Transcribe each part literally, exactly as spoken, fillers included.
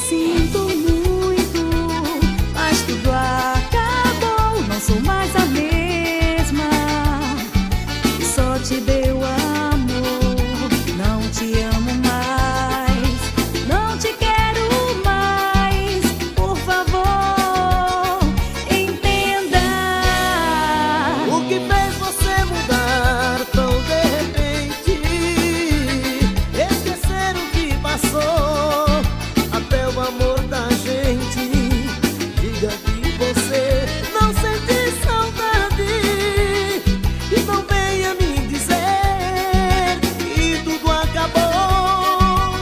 sinto muito, mas tudo acabou. Não sou mais a mesma que só te deu amor. Não te amo mais, não te quero mais. Por favor, entenda. O que fez você mudar tão de repente? Esquecer o que passou, até o amor da gente. Diga que você não sente saudade, e não venha me dizer que tudo acabou.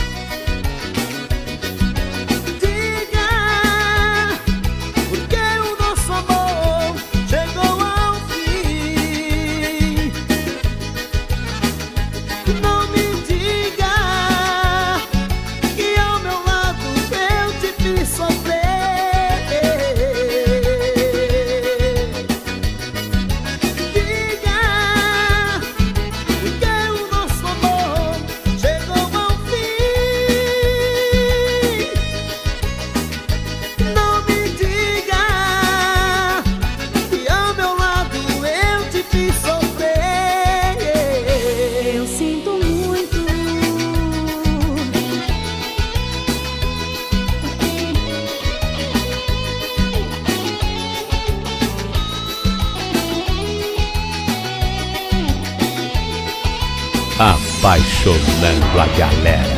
Diga, porque o nosso amor chegou ao fim. Não me diga que ao meu lado eu te fiz sofrer. Diga, porque o nosso amor chegou ao fim. Não me diga que ao meu lado eu te fiz sofrer. Eu sinto muito. Apaixonando a galera.